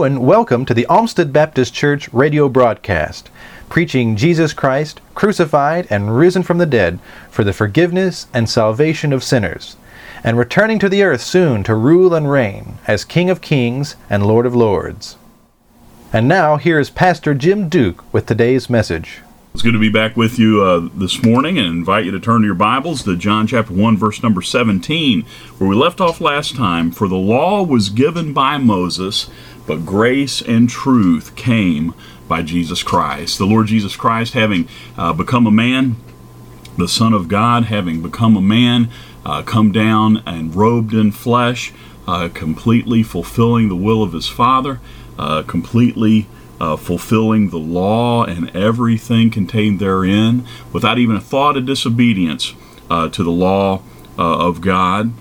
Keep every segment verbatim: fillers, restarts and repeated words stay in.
and welcome to the Olmsted Baptist Church radio broadcast, preaching Jesus Christ, crucified and risen from the dead for the forgiveness and salvation of sinners, and returning to the earth soon to rule and reign as King of Kings and Lord of Lords. And now, here is Pastor Jim Duke with today's message. It's good to be back with you uh, this morning, and invite you to turn to your Bibles to John chapter one, verse number seventeen, where we left off last time. For the law was given by Moses, but grace and truth came by Jesus Christ. The Lord Jesus Christ, having uh, become a man, the Son of God, having become a man, uh, come down and robed in flesh, uh, completely fulfilling the will of his Father, uh, completely Uh, fulfilling the law and everything contained therein, without even a thought of disobedience uh, to the law uh, of God.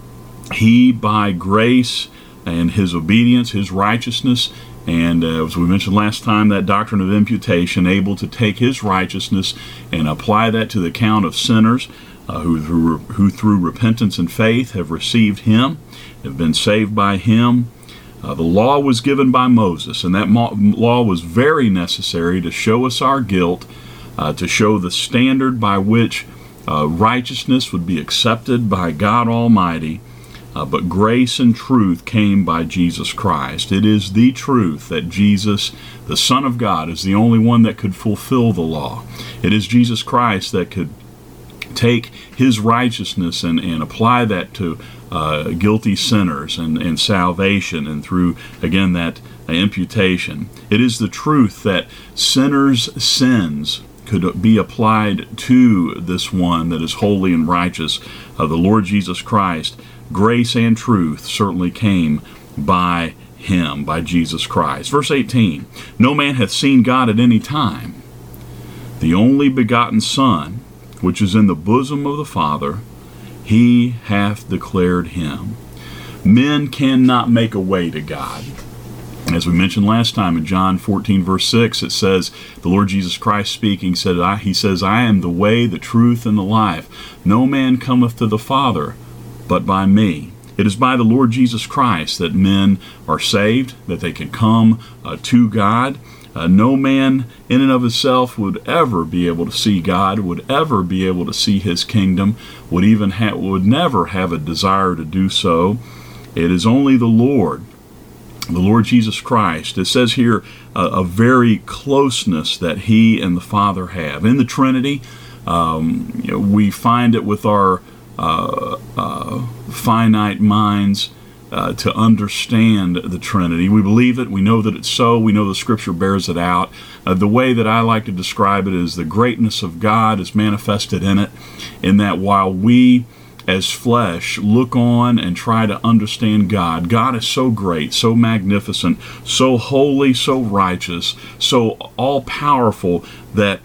He, by grace and his obedience, his righteousness, and uh, as we mentioned last time, that doctrine of imputation, able to take his righteousness and apply that to the account of sinners uh, who, through, who through repentance and faith have received him, have been saved by him. Uh, the law was given by Moses, and that mo- law was very necessary to show us our guilt, uh, to show the standard by which uh, righteousness would be accepted by God Almighty. Uh, but grace and truth came by Jesus Christ. It is the truth that Jesus, the Son of God, is the only one that could fulfill the law. It is Jesus Christ that could take his righteousness and, and apply that to uh, guilty sinners and, and salvation, and through, again, that uh, imputation. It is the truth that sinners' sins could be applied to this one that is holy and righteous, uh, the Lord Jesus Christ. Grace and truth certainly came by him, by Jesus Christ. Verse eighteen, no man hath seen God at any time. The only begotten Son, which is in the bosom of the Father, he hath declared him. Men cannot make a way to God. As we mentioned last time in John fourteen, verse six, it says, the Lord Jesus Christ speaking, said, I, he says, I am the way, the truth, and the life. No man cometh to the Father but by me. It is by the Lord Jesus Christ that men are saved, that they can come uh, to God. Uh, no man in and of himself would ever be able to see God, would ever be able to see his kingdom, would even ha- would never have a desire to do so. It is only the Lord, the Lord Jesus Christ. It says here uh, a very closeness that he and the Father have. In the Trinity, um, you know, we find it with our uh, uh, finite minds Uh, to understand the Trinity. We believe it. We know that it's so. We know the Scripture bears it out. Uh, the way that I like to describe it is the greatness of God is manifested in it, in that while we as flesh look on and try to understand God, God is so great, so magnificent, so holy, so righteous, so all-powerful that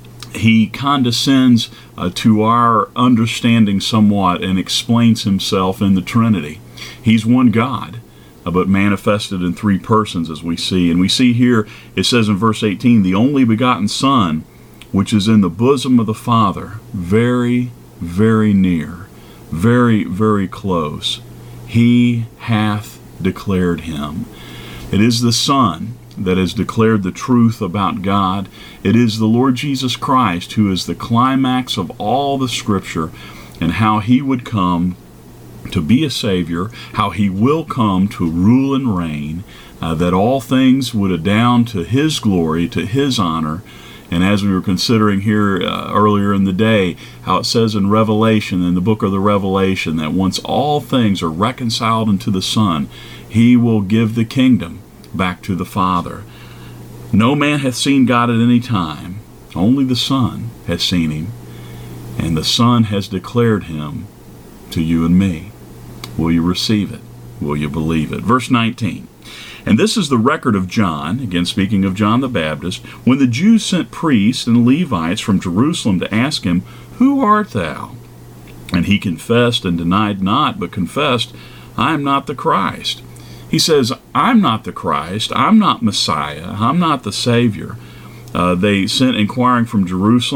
he condescends uh, to our understanding somewhat and explains himself in the Trinity. He's one God, uh, but manifested in three persons, as we see. And we see here, it says in verse eighteen, the only begotten Son, which is in the bosom of the Father, very, very near, very, very close. He hath declared him. It is the Son that has declared the truth about God. It is the Lord Jesus Christ who is the climax of all the Scripture, and how he would come to be a Savior, how he will come to rule and reign, uh, that all things would redound to his glory, to his honor. And as we were considering here uh, earlier in the day, how it says in Revelation, in the book of the Revelation, that once all things are reconciled unto the Son, he will give the kingdom back to the Father. No man hath seen God at any time. Only the Son has seen him, and the Son has declared him to you and me. Will you receive it? Will you believe it? Verse nineteen. And this is the record of John, again speaking of John the Baptist, when the Jews sent priests and Levites from Jerusalem to ask him, Who art thou? And he confessed and denied not, but confessed, I am not the Christ. He says, I'm not the Christ. I'm not Messiah. I'm not the Savior. Uh, they sent inquiring from Jerusalem,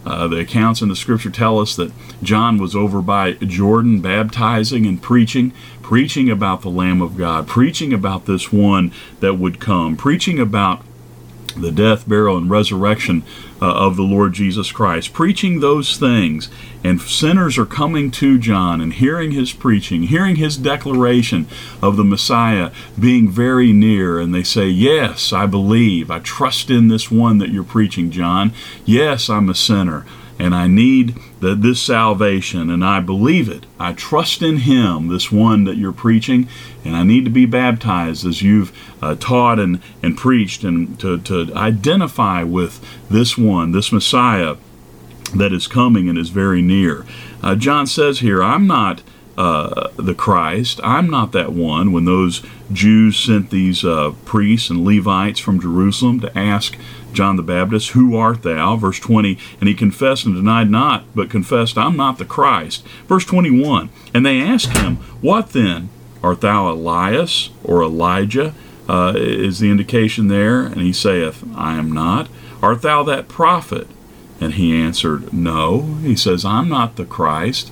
Uh, the accounts in the scripture tell us that John was over by Jordan baptizing and preaching, preaching about the Lamb of God, preaching about this one that would come, preaching about the death, burial, and resurrection uh, of the Lord Jesus Christ, preaching those things. And sinners are coming to John and hearing his preaching, hearing his declaration of the Messiah being very near. And they say, yes, I believe. I trust in this one that you're preaching, John. Yes, I'm a sinner, and I need the, this salvation, and I believe it. I trust in him, this one that you're preaching, and I need to be baptized as you've uh, taught and, and preached, and to, to identify with this one, this Messiah that is coming and is very near. Uh, John says here, I'm not uh, the Christ. I'm not that one. When those Jews sent these uh, priests and Levites from Jerusalem to ask John the Baptist, who art thou? Verse twenty, and he confessed and denied not, but confessed, I'm not the Christ. Verse twenty-one, and they asked him, what then? Art thou Elias or Elijah? Uh, is the indication there. And he saith, I am not. Art thou that prophet? And he answered, no. He says, I'm not the Christ.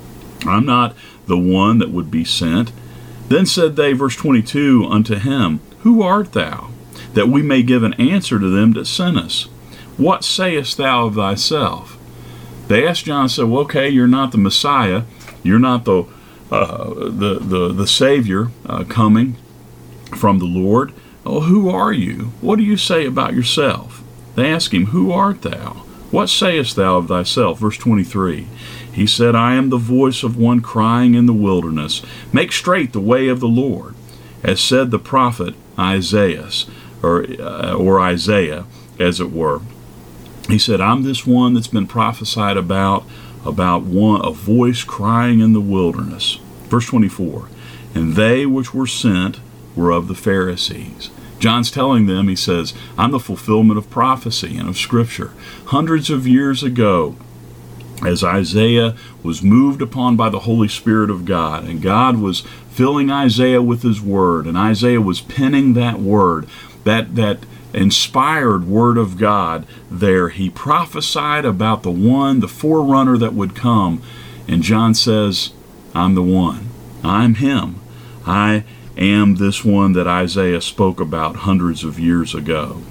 I'm not the one that would be sent. Then said they, verse twenty-two, unto him, who art thou? That we may give an answer to them that sent us. What sayest thou of thyself? They asked John, said, well, okay, you're not the Messiah. You're not the uh, the, the, the Savior uh, coming from the Lord. Oh, who are you? What do you say about yourself? They asked him, who art thou? What sayest thou of thyself? Verse twenty-three. He said, I am the voice of one crying in the wilderness, make straight the way of the Lord, as said the prophet Isaiah. Or, uh, or Isaiah, as it were. He said, I'm this one that's been prophesied about, about one, a voice crying in the wilderness. Verse twenty-four, and they which were sent were of the Pharisees. John's telling them, he says, I'm the fulfillment of prophecy and of Scripture. Hundreds of years ago, as Isaiah was moved upon by the Holy Spirit of God, and God was filling Isaiah with his word, and Isaiah was penning that word, that that inspired word of God there. He prophesied about the one, the forerunner that would come. And John says, I'm the one. I'm him. I am this one that Isaiah spoke about hundreds of years ago.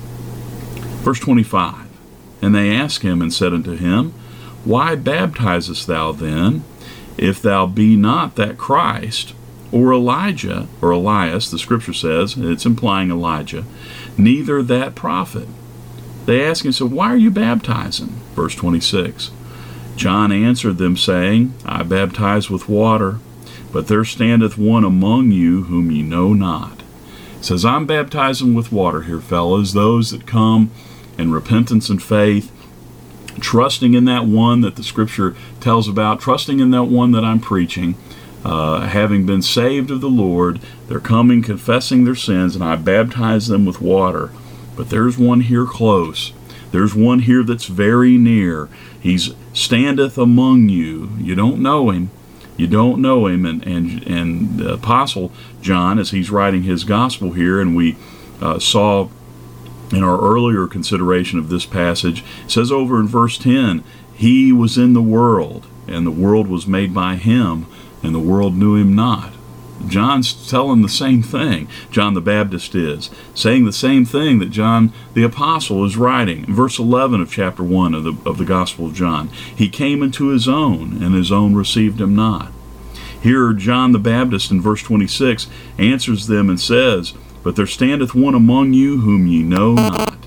Verse twenty-five, and they asked him and said unto him, why baptizest thou then, if thou be not that Christ, or Elijah, or Elias, the scripture says, it's implying Elijah, neither that prophet? They asked him, said, why are you baptizing? Verse twenty-six, John answered them, saying, I baptize with water, but there standeth one among you whom ye know not. It says, I'm baptizing with water here, fellas, those that come in repentance and faith, trusting in that one that the scripture tells about, trusting in that one that I'm preaching, uh, having been saved of the Lord, they're coming, confessing their sins, and I baptize them with water. But there's one here close. There's one here that's very near. He's standeth among you. You don't know him. You don't know him. And, and, and the Apostle John, as he's writing his gospel here, and we uh, saw in our earlier consideration of this passage, says over in verse ten, he was in the world, and the world was made by him, and the world knew him not. John's telling the same thing. John the Baptist is saying the same thing that John the Apostle is writing. In verse eleven of chapter one of the, of the Gospel of John, he came into his own, and his own received him not. Here John the Baptist in verse twenty-six answers them and says, but there standeth one among you whom ye know not.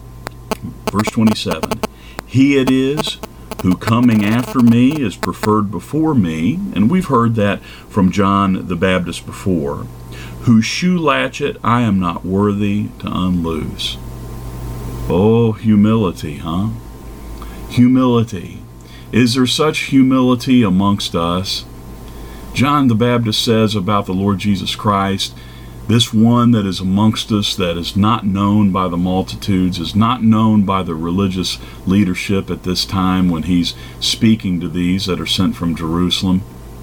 Verse twenty-seven, he it is who coming after me is preferred before me, and we've heard that from John the Baptist before, whose shoe latchet I am not worthy to unloose. Oh, humility, huh? Humility. Is there such humility amongst us? John the Baptist says about the Lord Jesus Christ, this one that is amongst us, that is not known by the multitudes, is not known by the religious leadership at this time when he's speaking to these that are sent from Jerusalem.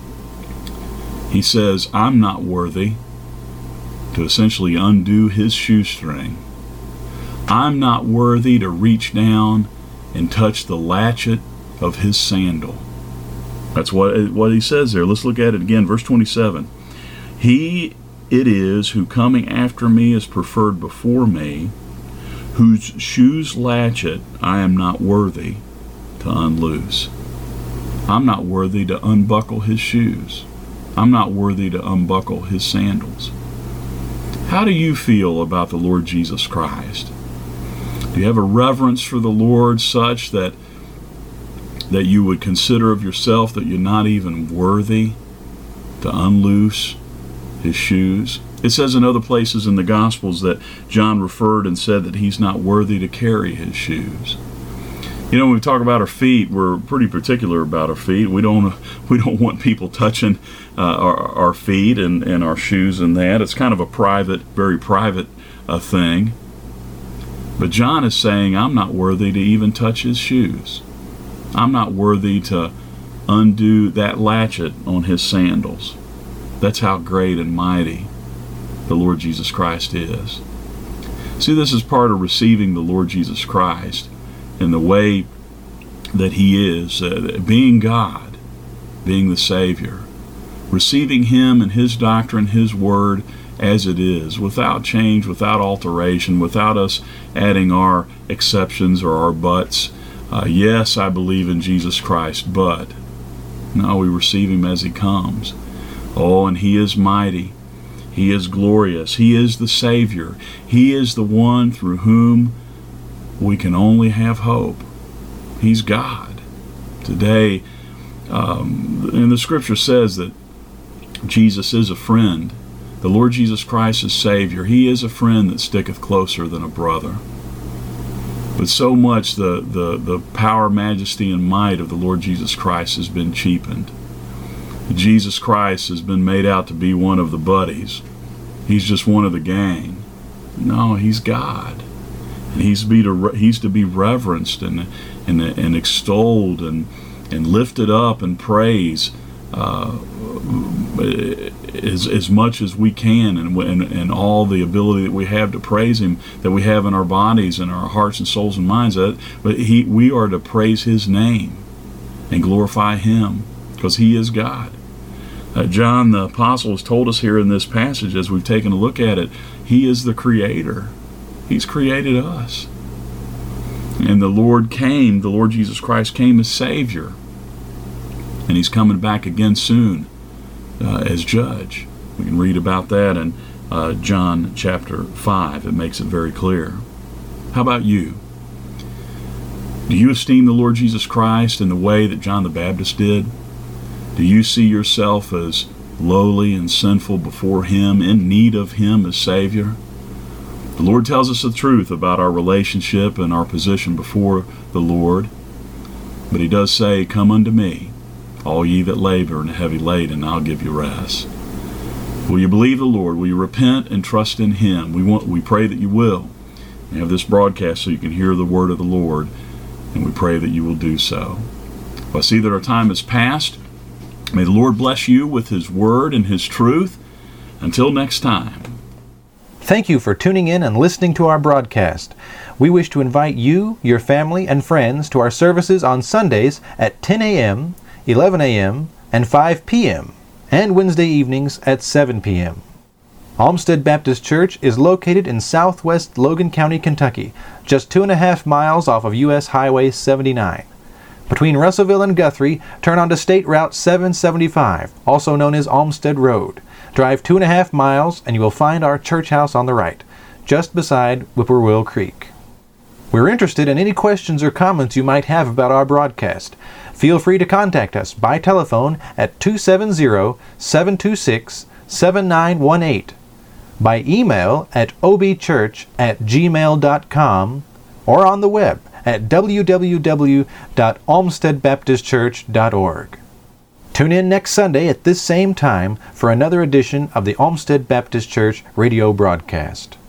He says, I'm not worthy to essentially undo his shoestring. I'm not worthy to reach down and touch the latchet of his sandal. That's what, what he says there. Let's look at it again. Verse twenty-seven. He it is who coming after me is preferred before me, whose shoes latchet I am not worthy to unloose. I'm not worthy to unbuckle his shoes. I'm not worthy to unbuckle his sandals. How do you feel about the Lord Jesus Christ? Do you have a reverence for the Lord such that that you would consider of yourself that you're not even worthy to unloose his shoes? It says in other places in the Gospels that John referred and said that he's not worthy to carry his shoes. You know, when we talk about our feet, we're pretty particular about our feet. We don't we don't want people touching uh, our, our feet and, and our shoes and that. It's kind of a private, very private uh, thing. But John is saying, I'm not worthy to even touch his shoes. I'm not worthy to undo that latchet on his sandals. That's how great and mighty the Lord Jesus Christ is. See, this is part of receiving the Lord Jesus Christ in the way that he is, uh, being God, being the Savior, receiving him and his doctrine, his word as it is, without change, without alteration, without us adding our exceptions or our buts. Uh, yes, I believe in Jesus Christ, but no, we receive him as he comes. Oh, and he is mighty. He is glorious. He is the Savior. He is the one through whom we can only have hope. He's God. Today, um, and the Scripture says that Jesus is a friend. The Lord Jesus Christ is Savior. He is a friend that sticketh closer than a brother. But so much the, the, the power, majesty, and might of the Lord Jesus Christ has been cheapened. Jesus Christ has been made out to be one of the buddies. He's just one of the gang. No, he's God. And he's to be, to, he's to be reverenced and, and, and extolled and, and lifted up and praised uh, as, as much as we can, and, and, and all the ability that we have to praise him, that we have in our bodies and our hearts and souls and minds. But he, we are to praise his name and glorify him because he is God. Uh, John the Apostle has told us here in this passage, as we've taken a look at it, he is the Creator. He's created us. And the Lord came, the Lord Jesus Christ came as Savior. And he's coming back again soon uh, as Judge. We can read about that in uh, John chapter five. It makes it very clear. How about you? Do you esteem the Lord Jesus Christ in the way that John the Baptist did? Do you see yourself as lowly and sinful before him, in need of him as Savior? The Lord tells us the truth about our relationship and our position before the Lord. But he does say, come unto me, all ye that labor and are heavy laden, and I'll give you rest. Will you believe the Lord? Will you repent and trust in him? We want, we pray that you will. We have this broadcast so you can hear the word of the Lord, and we pray that you will do so. Well, I see that our time has passed. May the Lord bless you with his word and his truth. Until next time. Thank you for tuning in and listening to our broadcast. We wish to invite you, your family, and friends to our services on Sundays at ten a.m., eleven a.m., and five p.m., and Wednesday evenings at seven p.m. Olmsted Baptist Church is located in southwest Logan County, Kentucky, just two and a half miles off of U S Highway seventy-nine. Between Russellville and Guthrie, turn onto State Route seven seventy-five, also known as Olmsted Road. Drive two and a half miles and you will find our church house on the right, just beside Whippoorwill Creek. We're interested in any questions or comments you might have about our broadcast. Feel free to contact us by telephone at two seven zero, seven two six, seven nine one eight, by email at o b church at gmail dot com, or on the web at w w w dot olmsted baptist church dot org. Tune in next Sunday at this same time for another edition of the Olmsted Baptist Church radio broadcast.